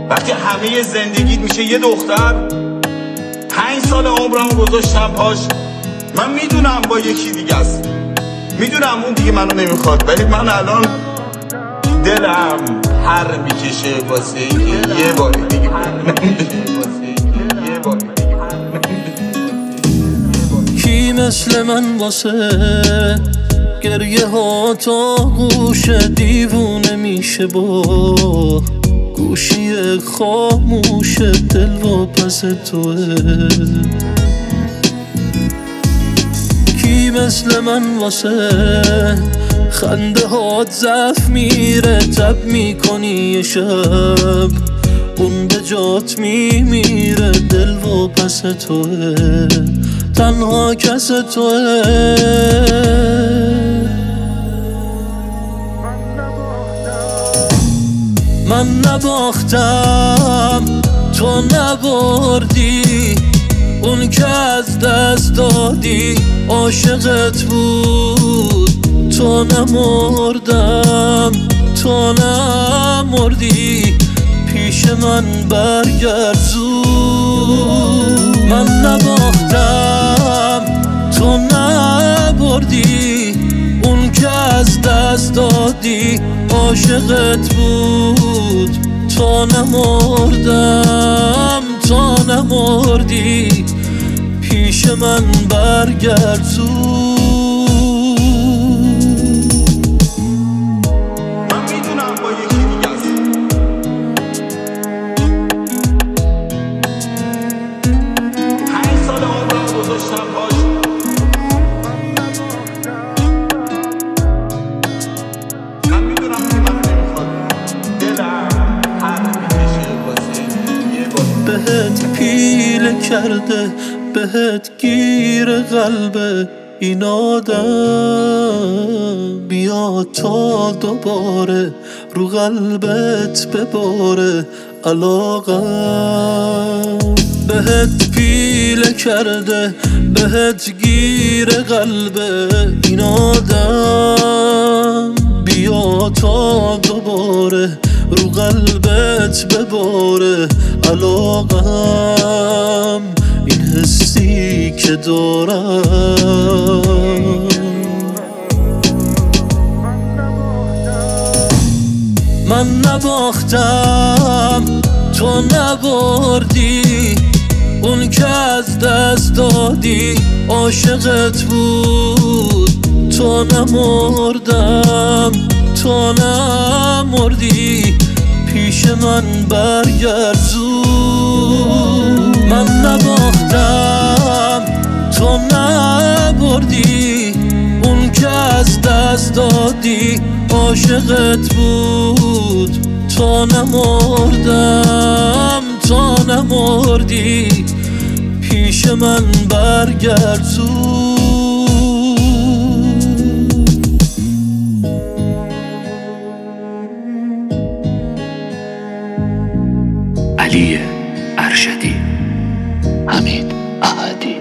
وقتی همه زندگیت میشه یه دختر، 5 سال عمرم گذاشتم پاش. من میدونم با یکی دیگه است، میدونم اون دیگه منو نمیخواد، ولی من الان دلم پر میکشه واسه اینکه یه بار دیگه کی مثل من واسه گریه ها تا گوش دیوونه میشه با گوشی خاموش دل و پس توه؟ کی مثل من واسه خنده هات ضعف میره تب میکنی یه شب اون به جات میمیره دل و پس توه، تنها کس توه. من نباختم تو نبردی، اون که از دست دادی عاشقت بود. تو نمردم تو نمردی، پیش من برگرد زود. من نباختم تو نبردی، اون که از دست دادی عاشقت بود. تو نمردم تو نمردی، پیش من برگرد زود. من میدونم با یکی دیگه است، 5 سال عمرم گذاشتم پاش. من میدونم که منو نمیخواد، دلم پر میکشه واسه یه بار. بهت پیله کرده بهت گیر قلبه این آدم، بیا تا دوباره رو قلبت بباره علاقم. بهت پیله کرده بهت گیر قلبه این آدم، بیا تا دوباره رو قلبت بباره علاقم. این حسی که دارم من نباختم تو نبردی، اون که از دست دادی عاشقت بود. تو نمردم تو نمردی، پیش من برگرد زود. من نباختم تو نبردی، اون که از دست دادی عاشقت بود. تو نمردم تو نمردی، پیش من برگرد زود. علی ارشدی، حمید احدی.